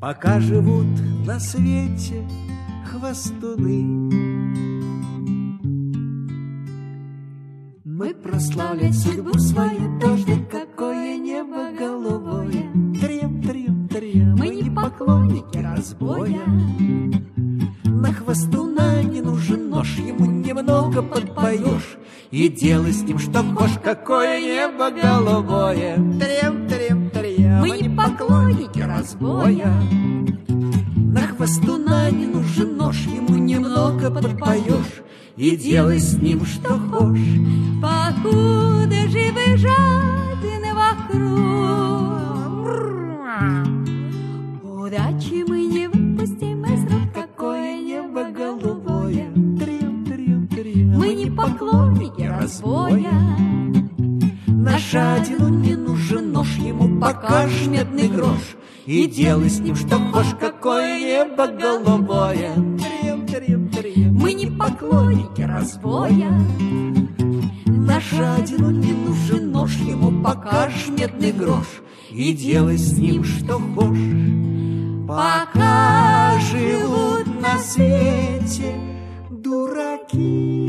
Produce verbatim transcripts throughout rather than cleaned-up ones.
пока живут на свете хвастуны. Мы прославлять судьбу свою, дождик, какое небо голубое. Трем, трем, трем, мы не поклонники разбоя. На хвастуна не нужен нож, ему немного подпоешь, и делай с ним что хочешь, какое небо голубое. Трем, трем, трем, мы не поклонники разбоя. На хвастуна не нужен нож, ему немного подпоешь, и делай с ним что хочешь. Покуда живы жадины вокруг, удачи мы не выпустим из рук, какое небо голубое. Трем, трем, трем, мы не поклонники разбоя. На жадину не нужен нож, ему покажешь медный грош, и делай с ним что хочешь, какое небо голубое. Трем, трем, трем, мы не поклонники разбоя. На жадину не нужен нож, ему покажешь медный грош, и делай с ним что хочешь. Пока живут на свете дураки,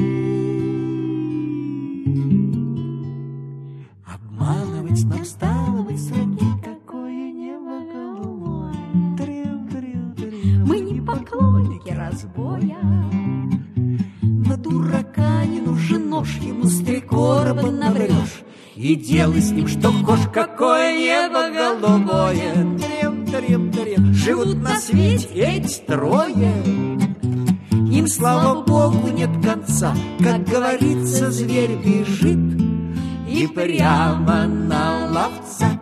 обманывать нам стало быть сроки, какое небо голубое. Трем, трем, трем, мы не поклонники разбоя. На дурака не нужен нож, ему с три короба наврешь, и делай с ним что хочешь, какое небо голубое. Трем, трем, трем, живут на свете эти трое, им, слава Богу, нет конца. Как говорится, зверь бежит и прямо на ловца.